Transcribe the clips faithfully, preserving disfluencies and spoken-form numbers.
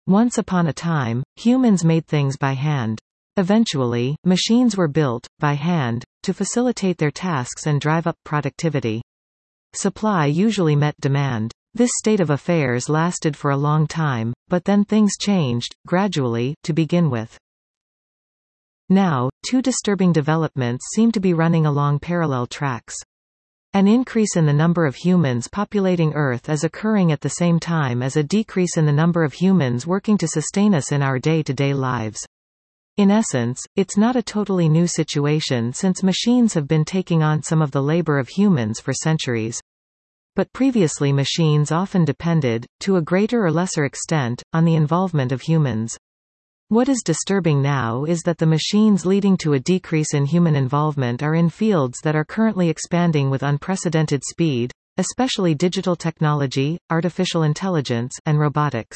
Once upon a time, humans made things by hand. Eventually, machines were built, by hand, to facilitate their tasks and drive up productivity. Supply usually met demand. This state of affairs lasted for a long time, but then things changed, gradually, to begin with. Now, two disturbing developments seem to be running along parallel tracks. An increase in the number of humans populating Earth is occurring at the same time as a decrease in the number of humans working to sustain us in our day-to-day lives. In essence, it's not a totally new situation since machines have been taking on some of the labor of humans for centuries. But previously machines often depended, to a greater or lesser extent, on the involvement of humans. What is disturbing now is that the machines leading to a decrease in human involvement are in fields that are currently expanding with unprecedented speed, especially digital technology, artificial intelligence, and robotics.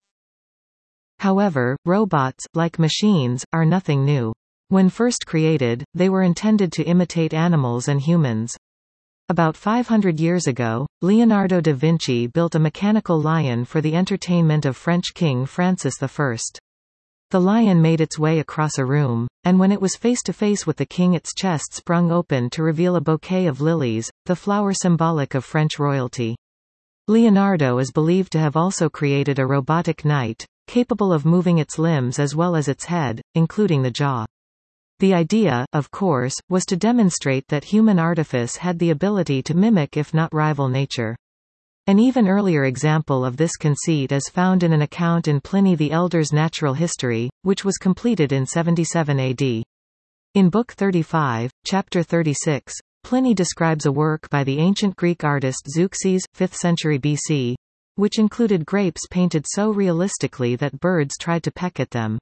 However, robots, like machines, are nothing new. When first created, they were intended to imitate animals and humans. About five hundred years ago, Leonardo da Vinci built a mechanical lion for the entertainment of French King Francis the First. The lion made its way across a room, and when it was face to face with the king its chest sprung open to reveal a bouquet of lilies, the flower symbolic of French royalty. Leonardo is believed to have also created a robotic knight, capable of moving its limbs as well as its head, including the jaw. The idea, of course, was to demonstrate that human artifice had the ability to mimic if not rival nature. An even earlier example of this conceit is found in an account in Pliny the Elder's Natural History, which was completed in seventy-seven A D. In Book thirty-five, Chapter thirty-six, Pliny describes a work by the ancient Greek artist Zeuxis, fifth century B C, which included grapes painted so realistically that birds tried to peck at them.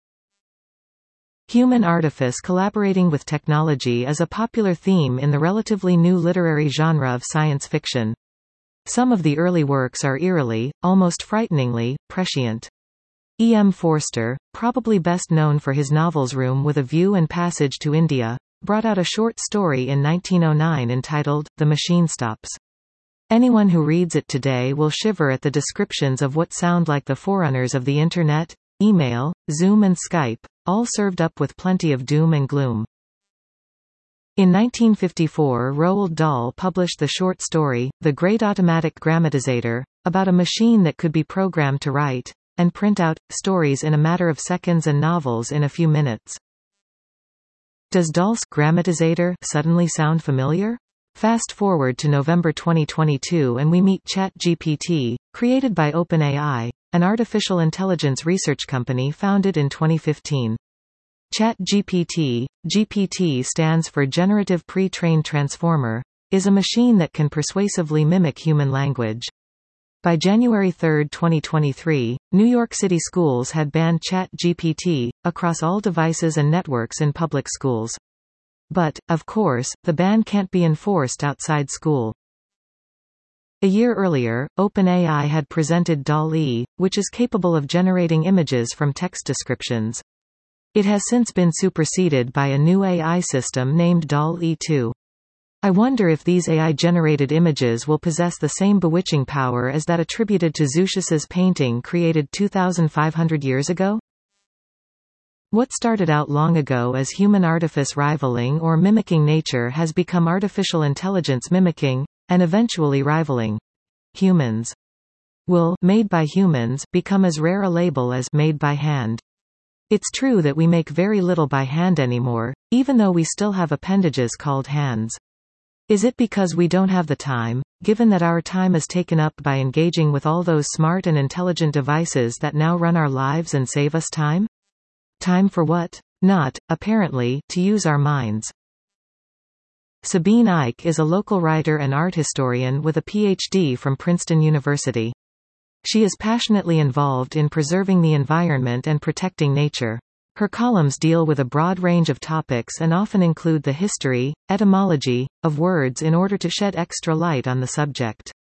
Human artifice collaborating with technology is a popular theme in the relatively new literary genre of science fiction. Some of the early works are eerily, almost frighteningly, prescient. E. M. Forster, probably best known for his novels Room with a View and Passage to India, brought out a short story in nineteen oh nine entitled, The Machine Stops. Anyone who reads it today will shiver at the descriptions of what sound like the forerunners of the Internet, email, Zoom and Skype, all served up with plenty of doom and gloom. In nineteen fifty-four Roald Dahl published the short story, The Great Automatic Grammatizator, about a machine that could be programmed to write, and print out, stories in a matter of seconds and novels in a few minutes. Does Dahl's grammatizator suddenly sound familiar? Fast forward to November twenty twenty-two and we meet ChatGPT, created by OpenAI, an artificial intelligence research company founded in twenty fifteen. ChatGPT, G P T stands for Generative Pre-trained Transformer, is a machine that can persuasively mimic human language. By January third twenty twenty-three, New York City schools had banned ChatGPT across all devices and networks in public schools. But, of course, the ban can't be enforced outside school. A year earlier, OpenAI had presented DALL-E, which is capable of generating images from text descriptions. It has since been superseded by a new A I system named DALL-E two. I wonder if these A I-generated images will possess the same bewitching power as that attributed to Zeuxis's painting created two thousand five hundred years ago? What started out long ago as human artifice rivaling or mimicking nature has become artificial intelligence mimicking, and eventually rivaling, humans. Will made by humans become as rare a label as made by hand? It's true that we make very little by hand anymore, even though we still have appendages called hands. Is it because we don't have the time, given that our time is taken up by engaging with all those smart and intelligent devices that now run our lives and save us time? Time for what? Not, apparently, to use our minds. Sabine Ike is a local writer and art historian with a P H D from Princeton University. She is passionately involved in preserving the environment and protecting nature. Her columns deal with a broad range of topics and often include the history, etymology, of words in order to shed extra light on the subject.